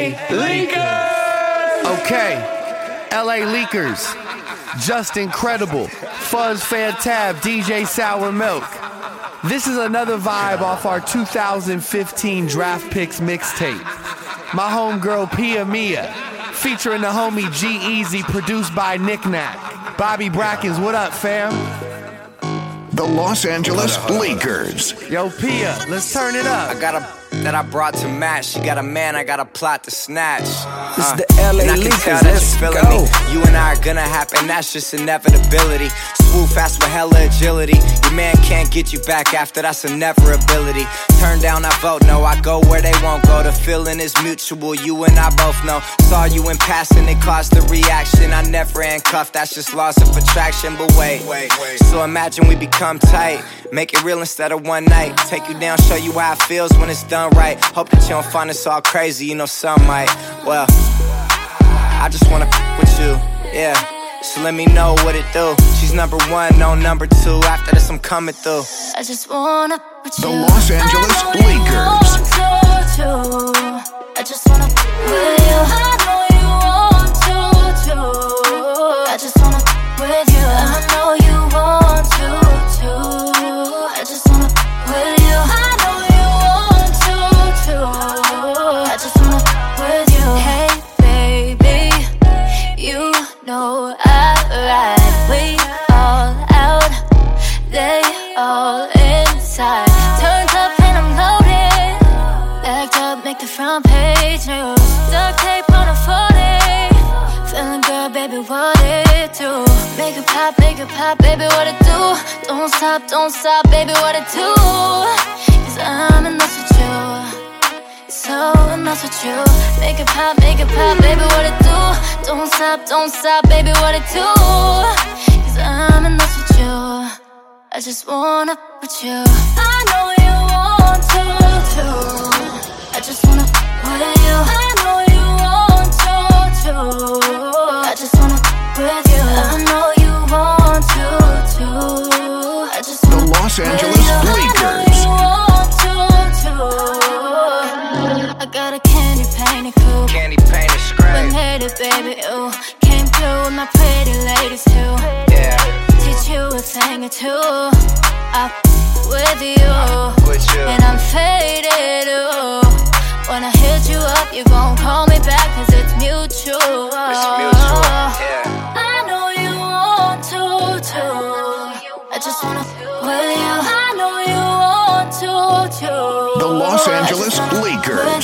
LA Leakers! Okay, LA Leakers. Just Incredible. Fuzz Fantab, DJ Sour Milk. This is another vibe off our 2015 Draft Picks mixtape. My homegirl Pia Mia, featuring the homie G-Eazy, produced by Nick Nack. Bobby Brackens, what up, fam? The Los Angeles Lakers. Yo, Pia, let's turn it up. I got a that I brought to match. She got a man, I got a plot to snatch. This is the LA and I can Lakers, tell that let's you're feeling go. me. You and I are gonna happen, that's just inevitability. Swoop fast with hella agility. Your man can't get you back after, that's a never ability. Turn down, I vote no, I go where they won't go. The feeling is mutual, you and I both know. Saw you in passing, it caused the reaction. I never handcuffed, that's just laws of attraction. But wait. So imagine we become tight. Make it real instead of one night. Take you down, show you how it feels when it's done right. Hope that you don't find us all crazy, you know some might. Well, I just wanna with you, yeah. So let me know what it do. She's number one, no number two. After this I'm coming through. I just wanna with you. The Los Angeles Lakers. I just wanna with you. I know you want to. I just wanna with you. I know you want to. I just wanna with you. I know you want to. I just wanna with you. Hey baby, you know I ride. We all out, they all inside. Turned up and I'm loaded. Backed up, make the front page news. Duct tape on a 40. Feeling good, baby, what it do? Make it pop, baby, what it do? Don't stop, baby, what it do? Cause I'm in love with you. So in love with you. Make it pop, baby, what it do? Don't stop, baby, what it do? Cause I'm in love with you. I just wanna with you. I know you want to. I just wanna with you. I know you want to. I just wanna with you. I know you want to. I just wanna The Los Angeles Lakers. I got a candy painted coupe. Candy painted scratch. We made it, baby, ooh. Came through with my pretty ladies too. Yeah, Teach you a thing or two. I'm with you, with you. and I'm faded, ooh. When I hit you up, you gon' call me back, cause it's mutual. It's mutual, yeah. I know you want to. I just wanna with you. I know you want to. The Los Angeles Lakers.